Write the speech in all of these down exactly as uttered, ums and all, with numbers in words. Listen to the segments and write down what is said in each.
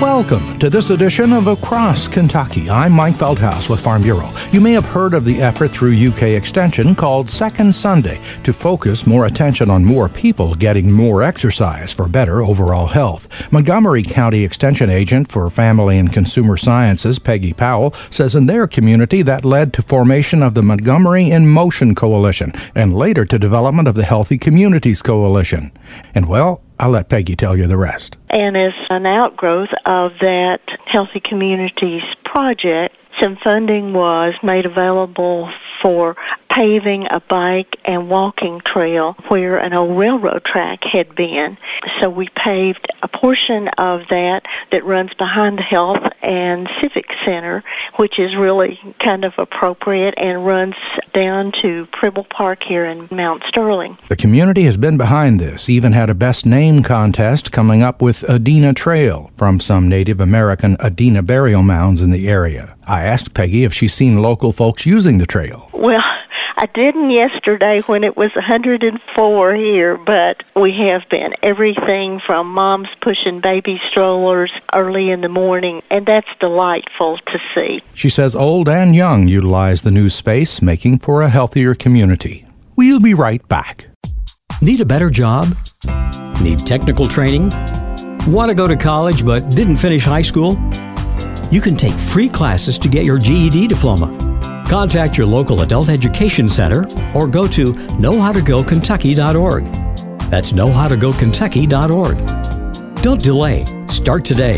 Welcome to this edition of Across Kentucky. I'm Mike Feldhaus with Farm Bureau. You may have heard of the effort through U K Extension called Second Sunday to focus more attention on more people getting more exercise for better overall health. Montgomery County Extension Agent for Family and Consumer Sciences, Peggy Powell, says in their community that led to formation of the Montgomery in Motion Coalition and later to development of the Healthy Communities Coalition. And well, I'll let Peggy tell you the rest. And as an outgrowth of that Healthy Communities project, some funding was made available for paving a bike and walking trail where an old railroad track had been. So we paved a portion of that that runs behind the Health and Civic Center, which is really kind of appropriate and runs down to Pribble Park here in Mount Sterling. The community has been behind this, even had a best name contest coming up with Adena Trail from some Native American Adena burial mounds in the area. I asked Peggy if she's seen local folks using the trail. Well, I didn't yesterday when it was one hundred four here, but we have been. Everything from moms pushing baby strollers early in the morning, and that's delightful to see. She says old and young utilize the new space, making for a healthier community. We'll be right back. Need a better job? Need technical training? Want to go to college but didn't finish high school? You can take free classes to get your G E D diploma. Contact your local adult education center or go to know how to go kentucky dot org. That's know how to go kentucky dot org. Don't delay. Start today.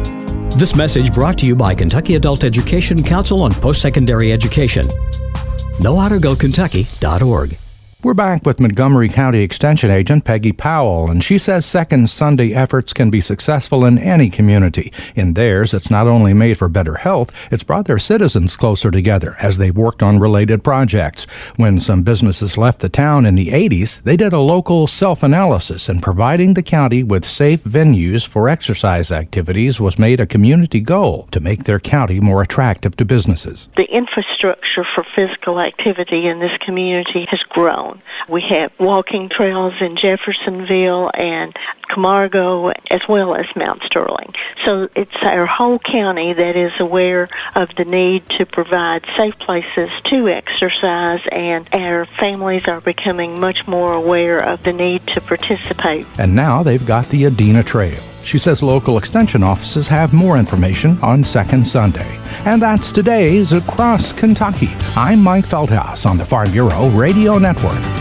This message brought to you by Kentucky Adult Education Council on Post-Secondary Education. know how to go kentucky dot org. We're back with Montgomery County Extension Agent Peggy Powell, and she says Second Sunday efforts can be successful in any community. In theirs, it's not only made for better health, it's brought their citizens closer together as they've worked on related projects. When some businesses left the town in the eighties, they did a local self-analysis, and providing the county with safe venues for exercise activities was made a community goal to make their county more attractive to businesses. The infrastructure for physical activity in this community has grown. We have walking trails in Jeffersonville and Camargo, as well as Mount Sterling. So it's our whole county that is aware of the need to provide safe places to exercise, and our families are becoming much more aware of the need to participate. And now they've got the Adena Trail. She says local extension offices have more information on Second Sunday. And that's today's Across Kentucky. I'm Mike Feldhaus on the Farm Bureau Radio Network.